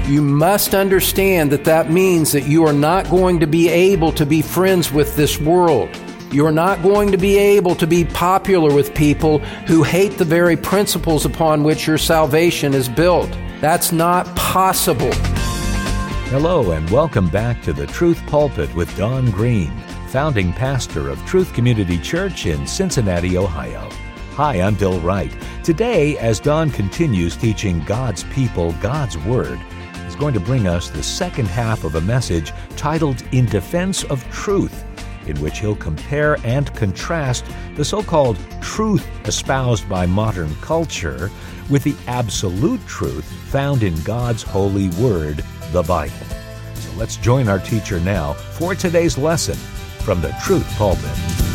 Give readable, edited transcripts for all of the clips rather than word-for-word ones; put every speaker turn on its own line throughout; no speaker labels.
you must understand that that means that you are not going to be able to be friends with this world. You are not going to be able to be popular with people who hate the very principles upon which your salvation is built. That's not possible.
Hello and welcome back to the Truth Pulpit with Don Green, founding pastor of Truth Community Church in Cincinnati, Ohio. Hi, I'm Bill Wright. Today, as Don continues teaching God's people God's Word, he's going to bring us the second half of a message titled In Defense of Truth, in which he'll compare and contrast the so-called truth espoused by modern culture with the absolute truth found in God's holy word, the Bible. So let's join our teacher now for today's lesson from the Truth Pulpit.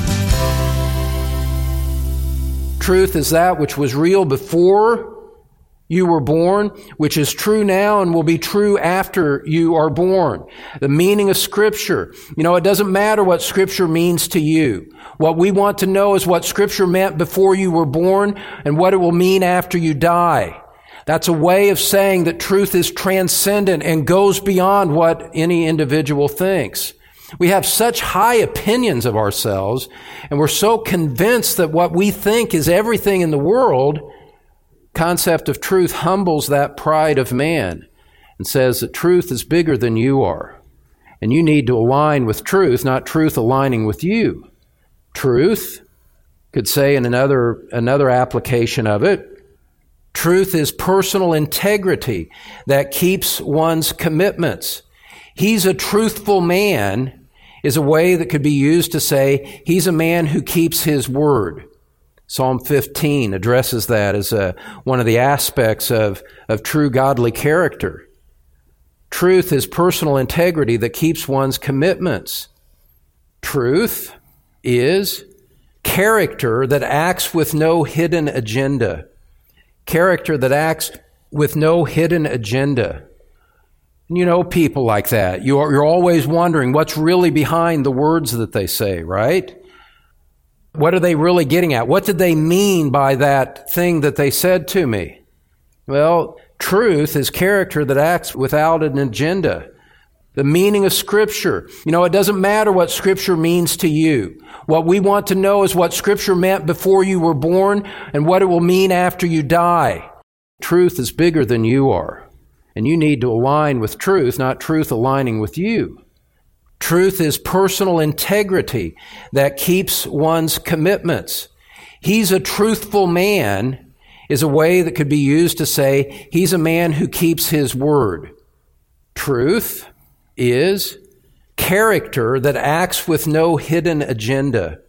Truth is that which was real before you were born, which is true now and will be true after you are born. The meaning of Scripture. It doesn't matter what Scripture means to you. What we want to know is what Scripture meant before you were born and what it will mean after you die. That's a way of saying that truth is transcendent and goes beyond what any individual thinks. We have such high opinions of ourselves, and we're so convinced that what we think is everything in the world. Concept of truth humbles that pride of man and says that truth is bigger than you are. And you need to align with truth, not truth aligning with you. Truth, could say in another application of it, truth is personal integrity that keeps one's commitments. He's a truthful man is a way that could be used to say he's a man who keeps his word. Psalm 15 addresses that as one of the aspects of true godly character. Truth is personal integrity that keeps one's commitments. Truth is character that acts with no hidden agenda. Character that acts with no hidden agenda. You know people like that. You're always wondering what's really behind the words that they say, right? What are they really getting at? What did they mean by that thing that they said to me? Well, truth is character that acts without an agenda. The meaning of Scripture. It doesn't matter what Scripture means to you. What we want to know is what Scripture meant before you were born and what it will mean after you die. Truth is bigger than you are. And you need to align with truth, not truth aligning with you. Truth is personal integrity that keeps one's commitments. He's a truthful man is a way that could be used to say he's a man who keeps his word. Truth is character that acts with no hidden agenda.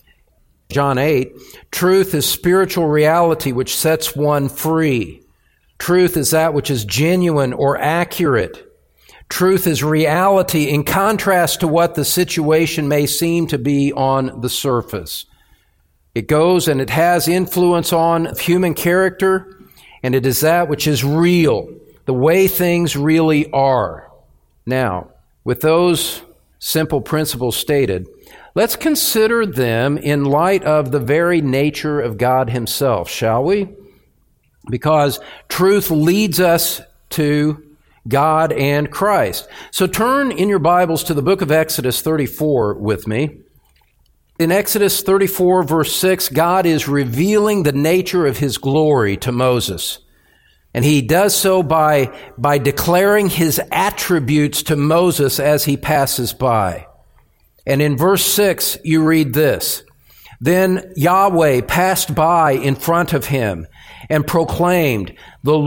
John 8, truth is spiritual reality which sets one free. Truth is that which is genuine or accurate. Truth is reality in contrast to what the situation may seem to be on the surface. It goes and it has influence on human character, and it is that which is real, the way things really are. Now, with those simple principles stated, let's consider them in light of the very nature of God Himself, shall we? Because truth leads us to God and Christ. So turn in your Bibles to the book of Exodus 34 with me. In Exodus 34, verse 6, God is revealing the nature of His glory to Moses. And He does so by declaring His attributes to Moses as he passes by. And in verse 6, you read this, Then Yahweh passed by in front of him and proclaimed, the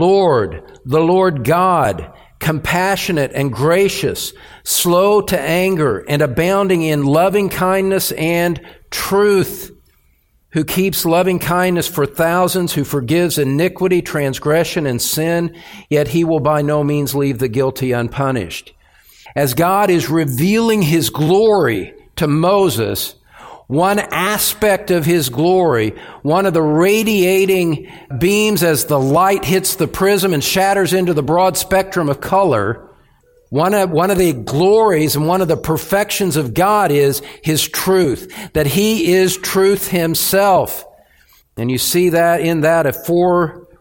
Lord God, compassionate and gracious, slow to anger, and abounding in loving kindness and truth, who keeps loving kindness for thousands, who forgives iniquity, transgression, and sin, yet He will by no means leave the guilty unpunished. As God is revealing His glory to Moses, one aspect of His glory, one of the radiating beams as the light hits the prism and shatters into the broad spectrum of color, one of the glories and one of the perfections of God is His truth, that He is truth Himself. And you see that in that of four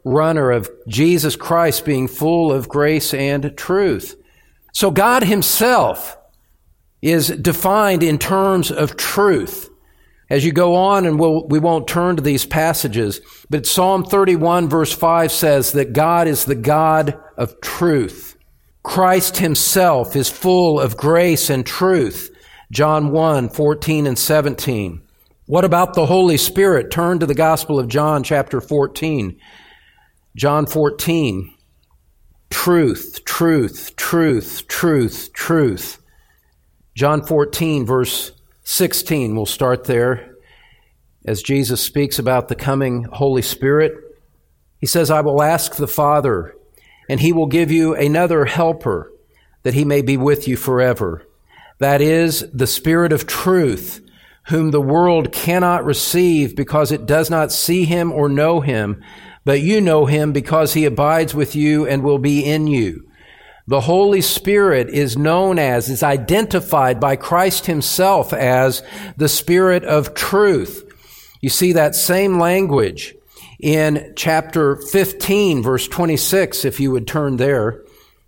runner of Jesus Christ being full of grace and truth. So God himself is defined in terms of truth. As you go on, and we won't turn to these passages, but Psalm 31 verse 5 says that God is the God of truth. Christ himself is full of grace and truth. John 1, 14 and 17. What about the Holy Spirit? Turn to the Gospel of John, chapter 14. John 14. Truth, truth, truth, truth, truth. John 14, verse 16. We'll start there. As Jesus speaks about the coming Holy Spirit, he says, I will ask the Father, and he will give you another helper, that he may be with you forever. That is the Spirit of truth, whom the world cannot receive because it does not see him or know him, but you know him because he abides with you and will be in you. The Holy Spirit is identified by Christ himself as the Spirit of truth. You see that same language in chapter 15, verse 26, if you would turn there.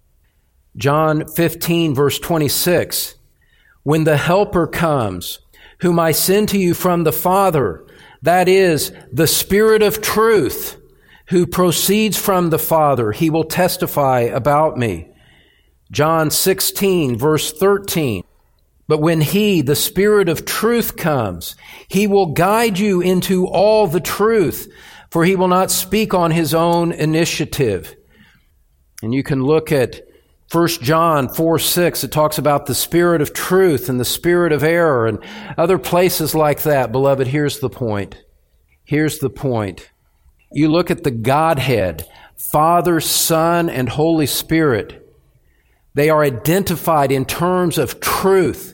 John 15, verse 26. When the Helper comes, whom I send to you from the Father, that is, the Spirit of truth, who proceeds from the Father, he will testify about me. John 16, verse 13. But when he, the Spirit of truth, comes, he will guide you into all the truth, for he will not speak on his own initiative. And you can look at 1 John 4:6. It talks about the Spirit of truth and the Spirit of error and other places like that. Beloved, here's the point. Here's the point. You look at the Godhead, Father, Son, and Holy Spirit. They are identified in terms of truth.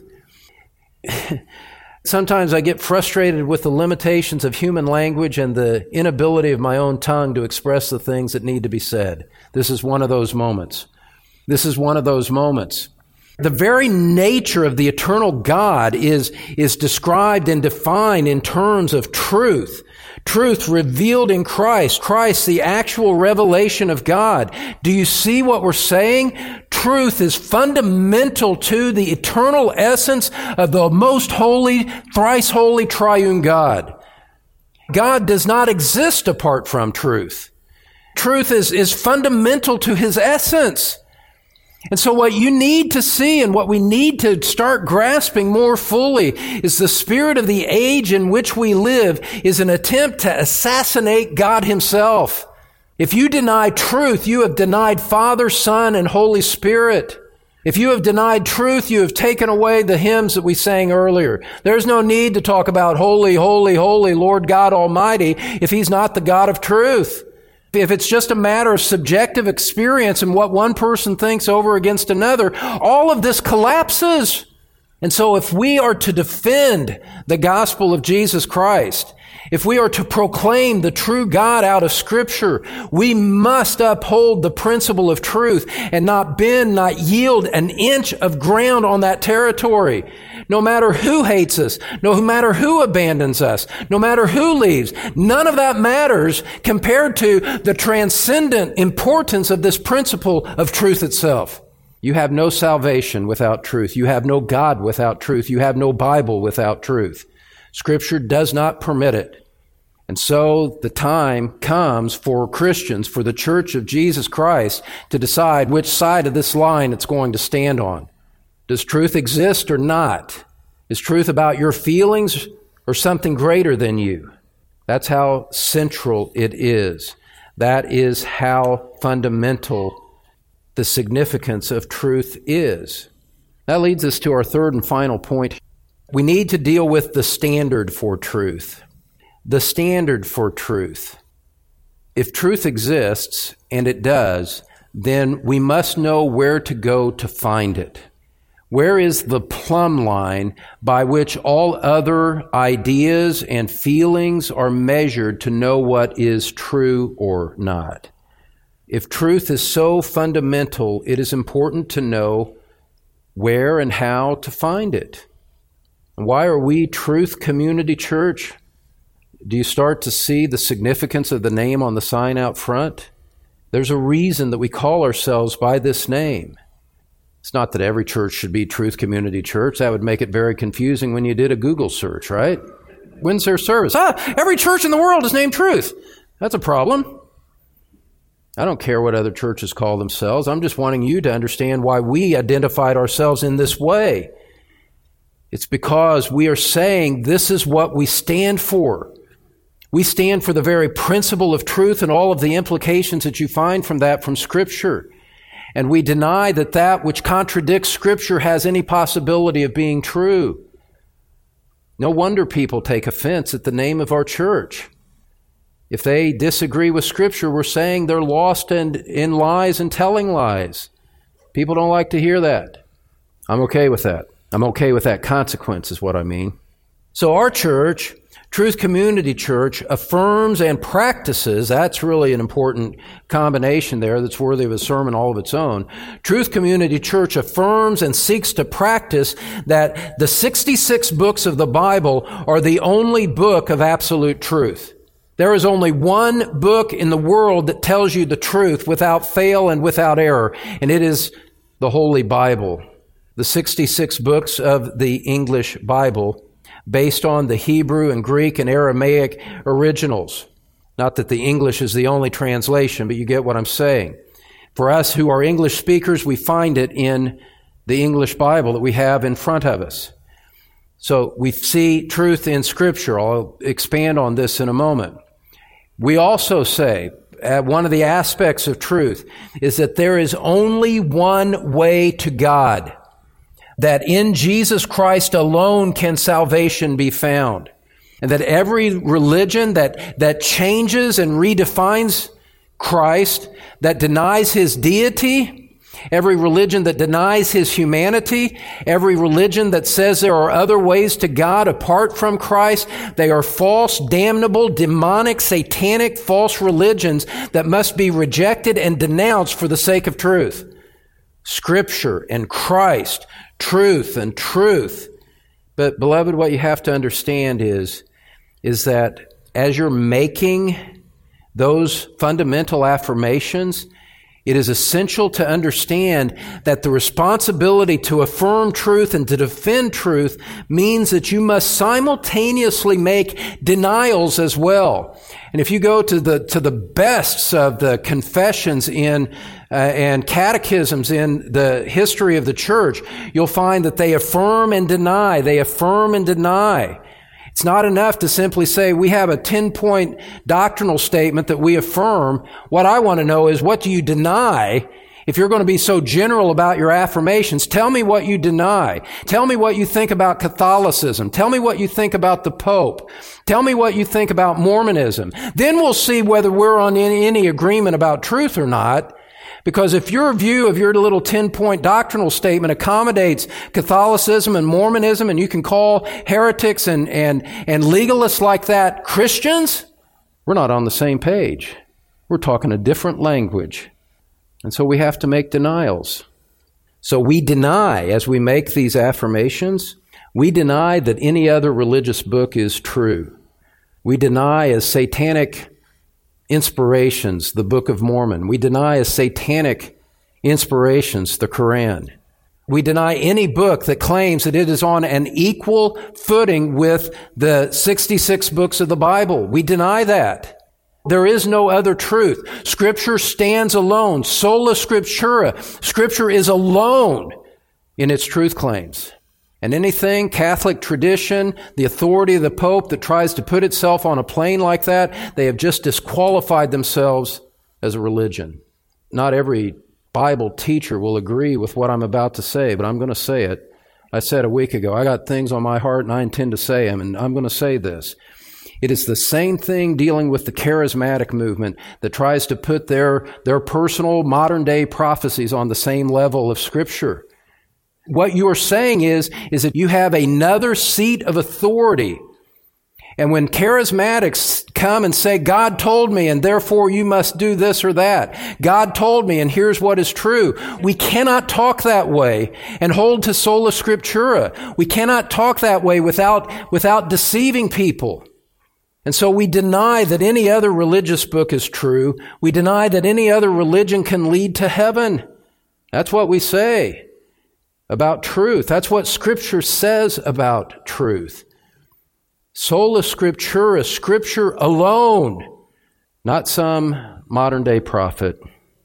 Sometimes I get frustrated with the limitations of human language and the inability of my own tongue to express the things that need to be said. This is one of those moments. This is one of those moments. The very nature of the eternal God is described and defined in terms of truth. Truth revealed in Christ. Christ, the actual revelation of God. Do you see what we're saying? Truth is fundamental to the eternal essence of the most holy, thrice holy, triune God. God does not exist apart from truth. Truth is fundamental to his essence. And so what you need to see and what we need to start grasping more fully is the spirit of the age in which we live is an attempt to assassinate God himself. If you deny truth, you have denied Father, Son, and Holy Spirit. If you have denied truth, you have taken away the hymns that we sang earlier. There's no need to talk about holy, holy, holy Lord God Almighty if he's not the God of truth. If it's just a matter of subjective experience and what one person thinks over against another, all of this collapses. And so if we are to defend the gospel of Jesus Christ, if we are to proclaim the true God out of Scripture, we must uphold the principle of truth and not bend, not yield an inch of ground on that territory. No matter who hates us, no matter who abandons us, no matter who leaves, none of that matters compared to the transcendent importance of this principle of truth itself. You have no salvation without truth. You have no God without truth. You have no Bible without truth. Scripture does not permit it. And so the time comes for Christians, for the Church of Jesus Christ, to decide which side of this line it's going to stand on. Does truth exist or not? Is truth about your feelings or something greater than you? That's how central it is. That is how fundamental the significance of truth is. That leads us to our third and final point. We need to deal with the standard for truth. The standard for truth. If truth exists, and it does, then we must know where to go to find it. Where is the plumb line by which all other ideas and feelings are measured to know what is true or not? If truth is so fundamental, it is important to know where and how to find it. Why are we Truth Community Church? Do you start to see the significance of the name on the sign out front? There's a reason that we call ourselves by this name. It's not that every church should be Truth Community Church. That would make it very confusing when you did a Google search, right? When's their service? Every church in the world is named Truth. That's a problem. I don't care what other churches call themselves. I'm just wanting you to understand why we identified ourselves in this way. It's because we are saying this is what we stand for. We stand for the very principle of truth and all of the implications that you find from that from Scripture. And we deny that that which contradicts Scripture has any possibility of being true. No wonder people take offense at the name of our church. If they disagree with Scripture, we're saying they're lost in lies and telling lies. People don't like to hear that. I'm okay with that. I'm okay with that consequence is what I mean. So our church, Truth Community Church, affirms and practices, that's really an important combination there that's worthy of a sermon all of its own. Truth Community Church affirms and seeks to practice that the 66 books of the Bible are the only book of absolute truth. There is only one book in the world that tells you the truth without fail and without error, and it is the Holy Bible. The 66 books of the English Bible, based on the Hebrew and Greek and Aramaic originals. Not that the English is the only translation, but you get what I'm saying. For us who are English speakers, we find it in the English Bible that we have in front of us. So we see truth in Scripture. I'll expand on this in a moment. We also say, one of the aspects of truth is that there is only one way to God. That in Jesus Christ alone can salvation be found. And that every religion that changes and redefines Christ, that denies His deity, every religion that denies His humanity, every religion that says there are other ways to God apart from Christ, they are false, damnable, demonic, satanic, false religions that must be rejected and denounced for the sake of truth. Scripture and Christ, truth and truth. But beloved, what you have to understand is that as you're making those fundamental affirmations, it is essential to understand that the responsibility to affirm truth and to defend truth means that you must simultaneously make denials as well. And if you go to the bests of the confessions and catechisms in the history of the church, you'll find that they affirm and deny. They affirm and deny. It's not enough to simply say we have a 10-point doctrinal statement that we affirm. What I want to know is, what do you deny? If you're going to be so general about your affirmations, tell me what you deny. Tell me what you think about Catholicism. Tell me what you think about the Pope. Tell me what you think about Mormonism. Then we'll see whether we're on any agreement about truth or not. Because if your view of your little 10-point doctrinal statement accommodates Catholicism and Mormonism, and you can call heretics and legalists like that Christians, we're not on the same page. We're talking a different language. And so we have to make denials. So we deny, as we make these affirmations, we deny that any other religious book is true. We deny as satanic inspirations the Book of Mormon. We deny as satanic inspirations the Quran. We deny any book that claims that it is on an equal footing with the 66 books of the Bible. We deny that. There is no other truth. Scripture stands alone. Sola Scriptura. Scripture is alone in its truth claims. And anything, Catholic tradition, the authority of the Pope that tries to put itself on a plane like that, they have just disqualified themselves as a religion. Not every Bible teacher will agree with what I'm about to say, but I'm going to say it. I said a week ago, I got things on my heart and I intend to say them, and I'm going to say this. It is the same thing dealing with the charismatic movement that tries to put their personal modern-day prophecies on the same level of Scripture. What you are saying is that you have another seat of authority. And when charismatics come and say, God told me, and therefore you must do this or that. God told me, and here's what is true. We cannot talk that way and hold to sola scriptura. We cannot talk that way without deceiving people. And so we deny that any other religious book is true. We deny that any other religion can lead to heaven. That's what we say about truth. That's what Scripture says about truth. Sola Scriptura, Scripture alone, not some modern-day prophet,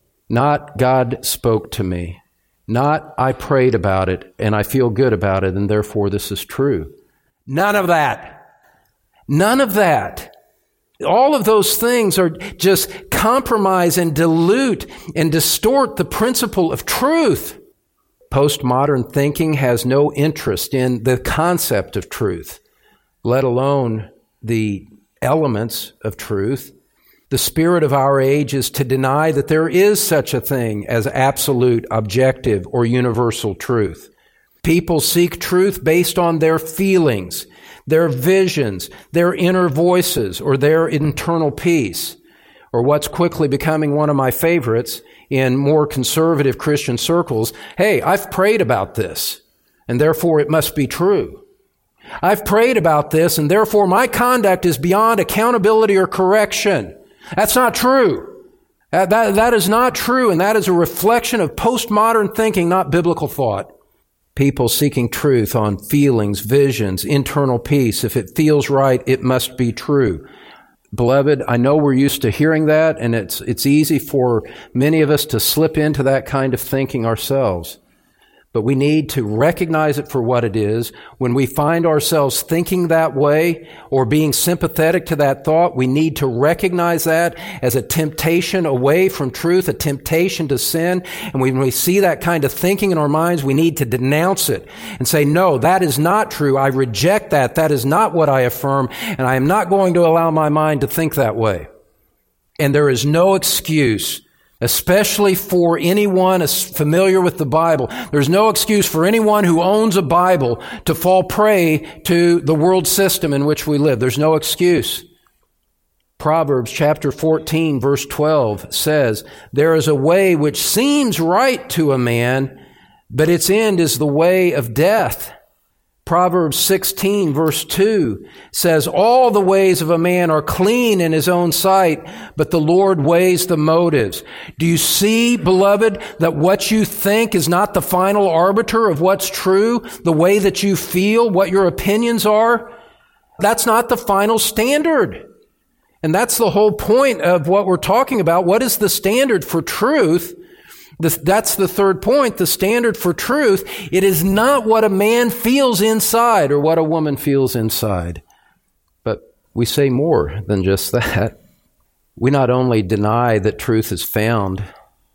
not God spoke to me, not I prayed about it and I feel good about it and therefore this is true. None of that. None of that. All of those things are just compromise and dilute and distort the principle of truth. Postmodern thinking has no interest in the concept of truth, let alone the elements of truth. The spirit of our age is to deny that there is such a thing as absolute, objective, or universal truth. People seek truth based on their feelings, their visions, their inner voices, or their internal peace. Or what's quickly becoming one of my favorites in more conservative Christian circles, hey, I've prayed about this, and therefore it must be true. I've prayed about this, and therefore my conduct is beyond accountability or correction. That's not true. That is not true, and that is a reflection of postmodern thinking, not biblical thought. People seeking truth on feelings, visions, internal peace. If it feels right, it must be true. Beloved, I know we're used to hearing that, and it's easy for many of us to slip into that kind of thinking ourselves. But we need to recognize it for what it is. When we find ourselves thinking that way or being sympathetic to that thought, we need to recognize that as a temptation away from truth, a temptation to sin. And when we see that kind of thinking in our minds, we need to denounce it and say, no, that is not true. I reject that. That is not what I affirm, and I am not going to allow my mind to think that way. And there is no excuse, especially for anyone familiar with the Bible. There's no excuse for anyone who owns a Bible to fall prey to the world system in which we live. There's no excuse. Proverbs chapter 14, verse 12 says, "There is a way which seems right to a man, but its end is the way of death." Proverbs 16, verse 2 says, "All the ways of a man are clean in his own sight, but the Lord weighs the motives." Do you see, beloved, that what you think is not the final arbiter of what's true? The way that you feel, what your opinions are, that's not the final standard. And that's the whole point of what we're talking about. What is the standard for truth? That's the third point, the standard for truth. It is not what a man feels inside or what a woman feels inside. But we say more than just that. We not only deny that truth is found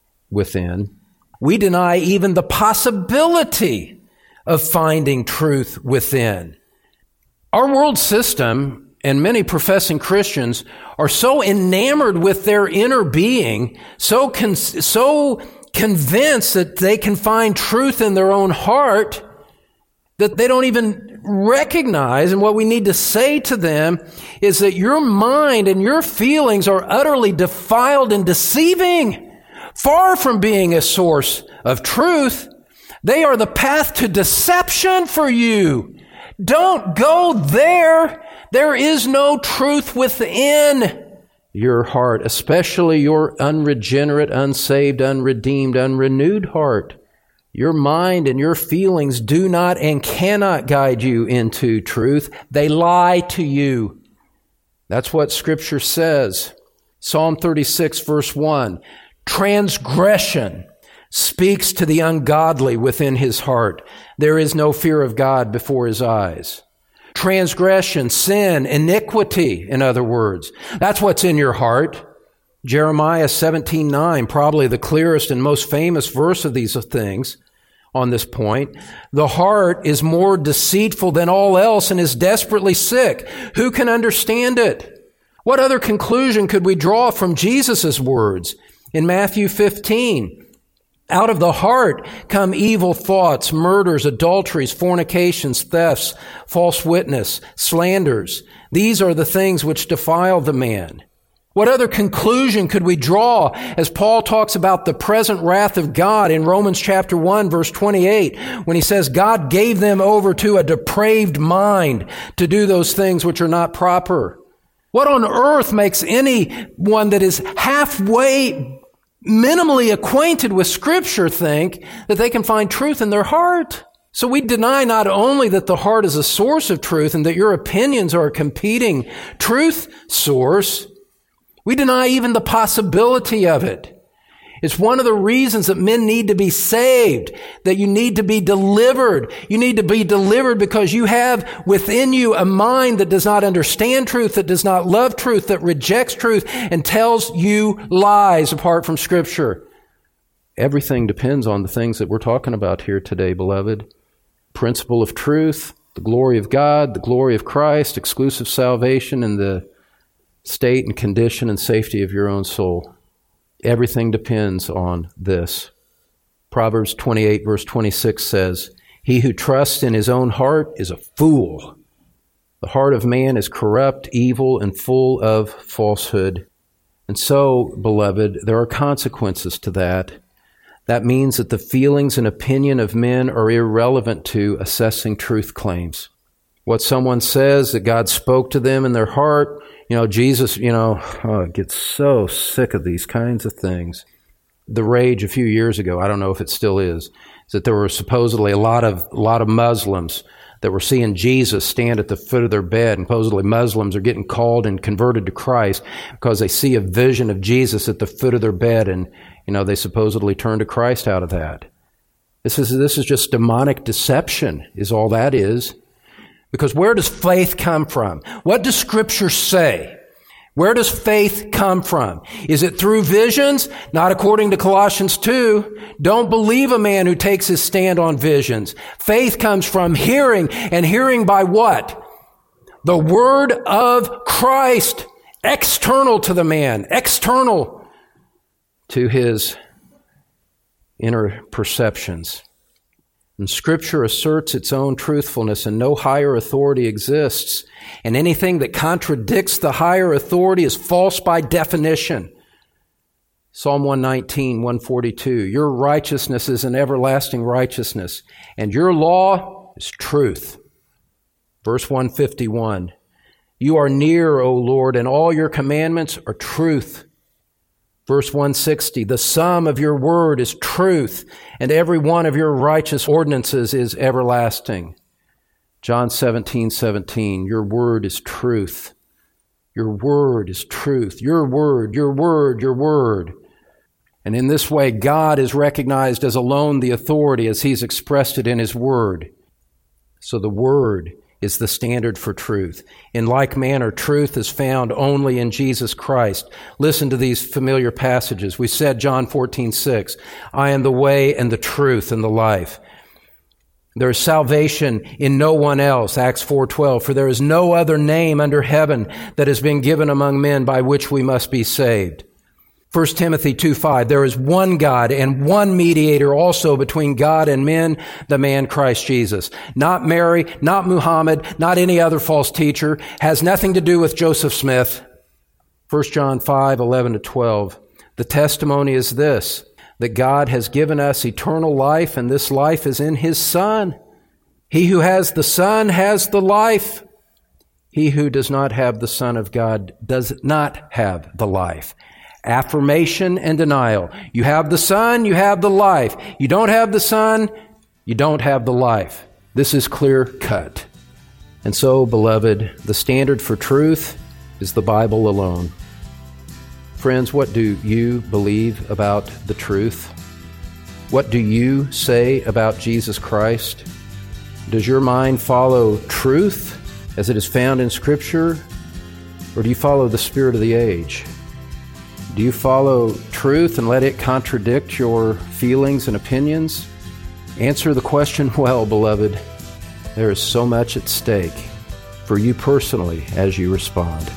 within, we deny even the possibility of finding truth within. Our world system and many professing Christians are so enamored with their inner being, so convinced that they can find truth in their own heart, that they don't even recognize. And what we need to say to them is that your mind and your feelings are utterly defiled and deceiving, far from being a source of truth. They are the path to deception for you. Don't go there. There is no truth within your heart, especially your unregenerate, unsaved, unredeemed, unrenewed heart. Your mind and your feelings do not and cannot guide you into truth. They lie to you. That's what Scripture says. Psalm 36, verse 1. Transgression speaks to the ungodly within his heart. There is no fear of God before his eyes. Transgression, sin, iniquity, in other words. That's what's in your heart. Jeremiah 17:9, probably the clearest and most famous verse of these things on this point. The heart is more deceitful than all else and is desperately sick. Who can understand it? What other conclusion could we draw from Jesus' words in Matthew 15? Out of the heart come evil thoughts, murders, adulteries, fornications, thefts, false witness, slanders. These are the things which defile the man. What other conclusion could we draw as Paul talks about the present wrath of God in Romans chapter 1, verse 28, when he says God gave them over to a depraved mind to do those things which are not proper? What on earth makes anyone that is halfway, minimally acquainted with Scripture think that they can find truth in their heart? So we deny not only that the heart is a source of truth and that your opinions are a competing truth source, we deny even the possibility of it. It's one of the reasons that men need to be saved, that you need to be delivered. You need to be delivered because you have within you a mind that does not understand truth, that does not love truth, that rejects truth, and tells you lies apart from Scripture. Everything depends on the things that we're talking about here today, beloved. Principle of truth, the glory of God, the glory of Christ, exclusive salvation, and the state and condition and safety of your own soul. Everything depends on this. Proverbs 28 verse 26 says, "He who trusts in his own heart is a fool. The heart of man is corrupt, evil, and full of falsehood." And so, beloved, there are consequences to that. That means that the feelings and opinion of men are irrelevant to assessing truth claims. What someone says that God spoke to them in their heart, Jesus, I get so sick of these kinds of things. The rage a few years ago, I don't know if it still is that there were supposedly a lot of Muslims that were seeing Jesus stand at the foot of their bed, and supposedly Muslims are getting called and converted to Christ because they see a vision of Jesus at the foot of their bed, and they supposedly turn to Christ out of that. This is just demonic deception, is all that is. Because where does faith come from? What does Scripture say? Where does faith come from? Is it through visions? Not according to Colossians 2. Don't believe a man who takes his stand on visions. Faith comes from hearing, and hearing by what? The Word of Christ, external to the man, external to his inner perceptions. And Scripture asserts its own truthfulness, and no higher authority exists. And anything that contradicts the higher authority is false by definition. Psalm 119, 142, "Your righteousness is an everlasting righteousness, and your law is truth." Verse 151, "You are near, O Lord, and all your commandments are truth." Verse 160, "The sum of your word is truth, and every one of your righteous ordinances is everlasting." John 17:17, "Your word is truth." Your word is truth. Your word, your word, your word. And in this way, God is recognized as alone the authority as He's expressed it in His word. So the word is the standard for truth. In like manner, truth is found only in Jesus Christ. Listen to these familiar passages. We said John 14:6, "I am the way and the truth and the life." There is salvation in no one else, Acts 4:12, "For there is no other name under heaven that has been given among men by which we must be saved." 1 Timothy 2:5, "There is one God and one mediator also between God and men, the man Christ Jesus." Not Mary, not Muhammad, not any other false teacher. Has nothing to do with Joseph Smith. 1 John 5:11-12, "The testimony is this, that God has given us eternal life, and this life is in His Son. He who has the Son has the life. He who does not have the Son of God does not have the life." Affirmation and denial. You have the Son, you have the life. You don't have the Son, you don't have the life. This is clear cut. And so, beloved, the standard for truth is the Bible alone. Friends, what do you believe about the truth? What do you say about Jesus Christ? Does your mind follow truth as it is found in Scripture, or do you follow the spirit of the age? Do you follow truth and let it contradict your feelings and opinions? Answer the question well, beloved. There is so much at stake for you personally as you respond.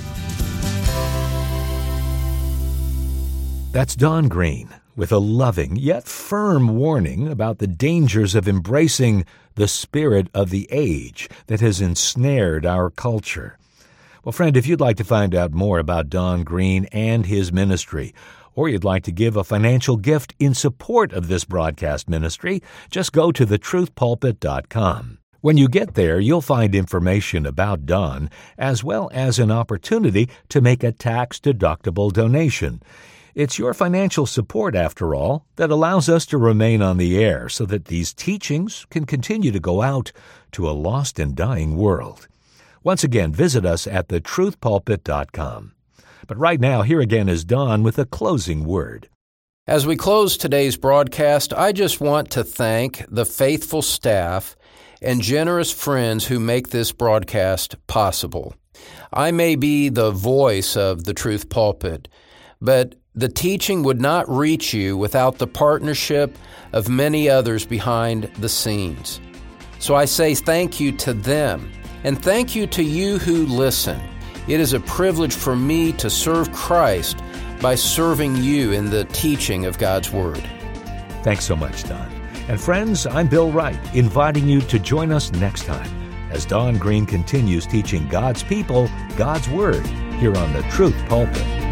That's Don Green with a loving yet firm warning about the dangers of embracing the spirit of the age that has ensnared our culture. Well, friend, if you'd like to find out more about Don Green and his ministry, or you'd like to give a financial gift in support of this broadcast ministry, just go to thetruthpulpit.com. When you get there, you'll find information about Don, as well as an opportunity to make a tax-deductible donation. It's your financial support, after all, that allows us to remain on the air so that these teachings can continue to go out to a lost and dying world. Once again, visit us at thetruthpulpit.com. But right now, here again is Don with a closing word.
As we close today's broadcast, I just want to thank the faithful staff and generous friends who make this broadcast possible. I may be the voice of the Truth Pulpit, but the teaching would not reach you without the partnership of many others behind the scenes. So I say thank you to them, and thank you to you who listen. It is a privilege for me to serve Christ by serving you in the teaching of God's Word.
Thanks so much, Don. And friends, I'm Bill Wright, inviting you to join us next time as Don Green continues teaching God's people God's Word here on the Truth Pulpit.